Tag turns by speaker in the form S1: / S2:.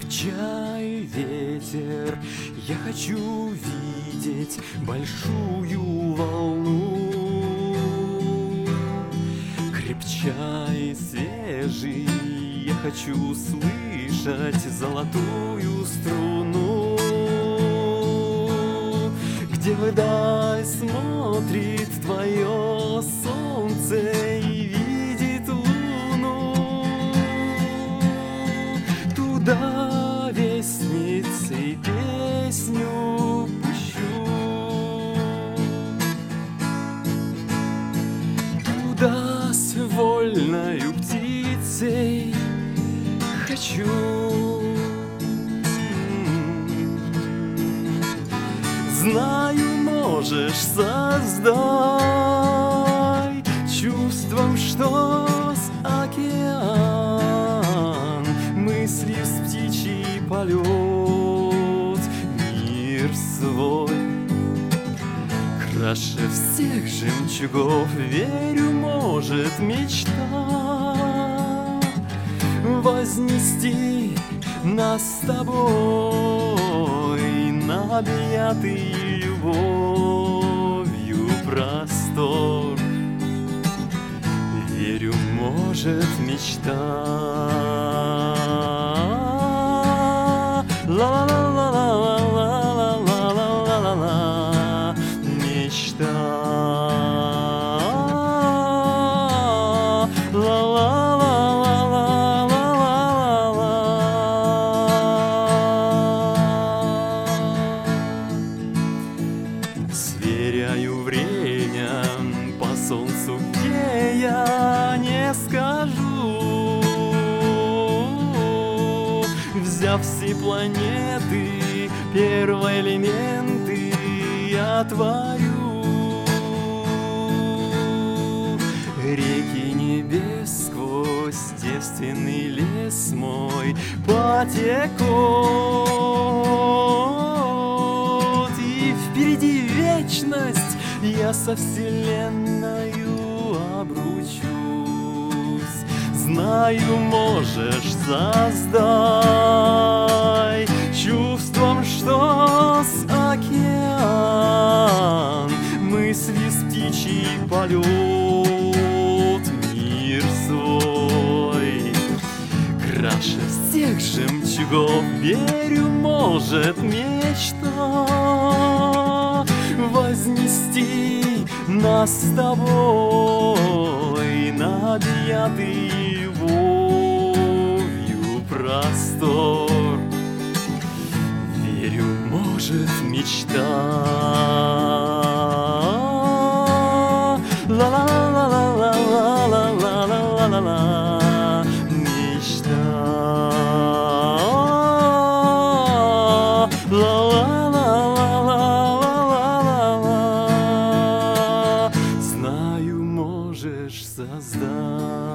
S1: Крепчай, ветер, я хочу видеть большую волну. Крепчай, свежий, я хочу слышать золотую струну. Где вдаль смотрит твое солнце и видит луну, туда вестницей песню пущу, туда с вольною птицей хочу. Знаю, можешь создать чувством, что с океан, мысли с птичий полет, мир свой краше всех жемчугов. Верю, может мечта вознести нас с тобой на объятый любовью простор. Верю, может мечта. Ла-ла-ла-ла-ла-ла-ла-ла-ла-ла-ла, мечта. Сверяю время по солнцу, где я не скажу. Взяв все планеты, первоэлементы, я творю. Реки небес сквозь девственный лес мой потекут, и впереди вечность, я со вселенною обручусь. Знаю, можешь создать чувством, что с океан, мысли с птичий полет, мир свой краше всех жемчугов. Верю, может мечта вознести нас с тобой на объятый любовью простор. Верю, может мечта. Ла-ла-ла-ла-ла-ла-ла-ла-ла-ла, мечта. Ла-ла-ла-ла-ла-ла-ла, знаю, можешь создать.